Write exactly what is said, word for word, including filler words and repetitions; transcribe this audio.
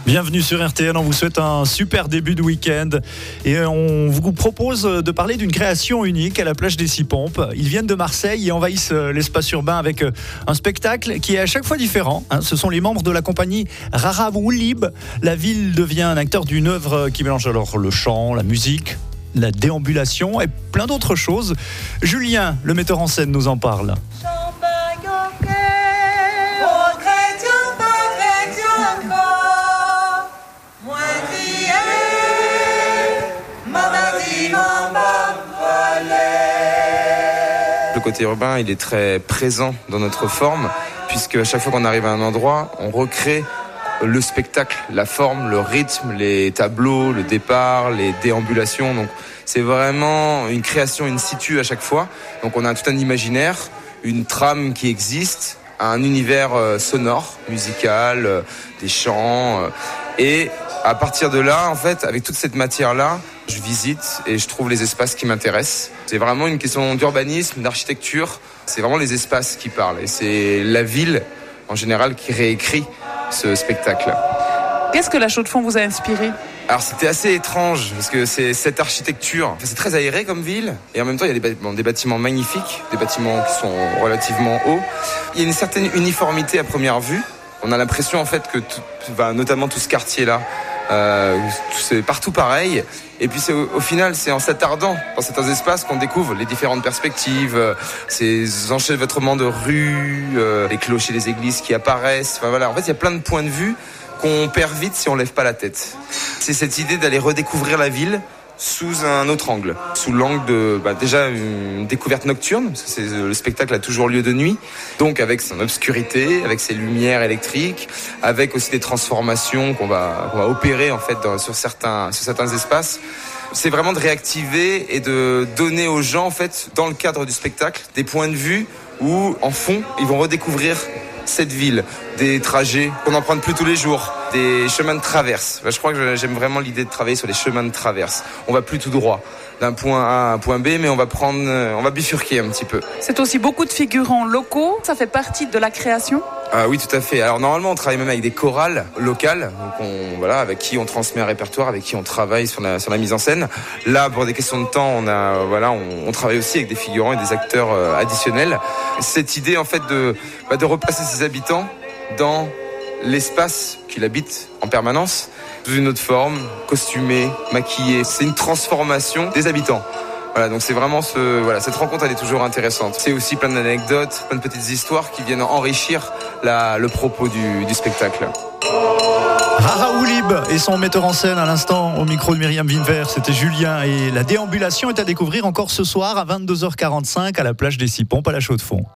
Bienvenue sur R T L, on vous souhaite un super début de week-end et on vous propose de parler d'une création unique à la plage des Six Pompes. Ils viennent de Marseille et envahissent l'espace urbain avec un spectacle qui est à chaque fois différent. Ce sont les membres de la compagnie Rara Woulib. La ville devient un acteur d'une œuvre qui mélange alors le chant, la musique, la déambulation et plein d'autres choses. Julien, le metteur en scène, nous en parle. Le côté urbain, il est très présent dans notre forme, puisque à chaque fois qu'on arrive à un endroit, on recrée le spectacle, la forme, le rythme, les tableaux, le départ, les déambulations. Donc c'est vraiment une création in situ à chaque fois. Donc on a tout un imaginaire, une trame qui existe, un univers sonore, musical, des chants. Et à partir de là, en fait, avec toute cette matière-là, je visite et je trouve les espaces qui m'intéressent. C'est vraiment une question d'urbanisme, d'architecture. C'est vraiment les espaces qui parlent. Et c'est la ville, en général, qui réécrit ce spectacle. Qu'est-ce que la Chaux-de-Fonds vous a inspiré ? Alors c'était assez étrange parce que c'est cette architecture, enfin, c'est très aéré comme ville et en même temps il y a des bâtiments, des bâtiments magnifiques, des bâtiments qui sont relativement hauts. Il y a une certaine uniformité à première vue. On a l'impression en fait que tout, bah, notamment tout ce quartier-là, euh, c'est partout pareil. Et puis c'est au, au final, c'est en s'attardant dans certains espaces qu'on découvre les différentes perspectives, euh, ces enchevêtrements de rues, euh, les clochers des églises qui apparaissent. Enfin voilà, en fait il y a plein de points de vue qu'on perd vite si on lève pas la tête. C'est cette idée d'aller redécouvrir la ville sous un autre angle, sous l'angle de bah, déjà une découverte nocturne, parce que c'est, le spectacle a toujours lieu de nuit, donc avec son obscurité, avec ses lumières électriques, avec aussi des transformations qu'on va, qu'on va opérer en fait dans, sur certains, sur certains espaces. C'est vraiment de réactiver et de donner aux gens en fait dans le cadre du spectacle des points de vue où en fond ils vont redécouvrir cette ville, des trajets qu'on n'emprunte plus tous les jours, des chemins de traverse. Je crois que j'aime vraiment l'idée de travailler sur les chemins de traverse. On va plus tout droit d'un point A à un point B, mais on va prendre, on va bifurquer un petit peu. C'est aussi beaucoup de figurants locaux, ça fait partie de la création ? Ah oui, tout à fait. Alors normalement, on travaille même avec des chorales locales, donc on, voilà, avec qui on transmet un répertoire, avec qui on travaille sur la, sur la mise en scène. Là, pour des questions de temps, on a, voilà, on, on travaille aussi avec des figurants et des acteurs euh, additionnels. Cette idée, en fait, de, bah, de replacer ces habitants dans l'espace qu'il habite en permanence, sous une autre forme, costumé, maquillé. C'est une transformation des habitants. Voilà, donc c'est vraiment ce, voilà, cette rencontre, elle est toujours intéressante. C'est aussi plein d'anecdotes, plein de petites histoires qui viennent enrichir la, le propos du, du spectacle. Rara Woulib et son metteur en scène à l'instant au micro de Myriam Winver, c'était Julien. Et la déambulation est à découvrir encore ce soir à vingt-deux heures quarante-cinq à la plage des Six Pompes à la Chaux-de-Fonds.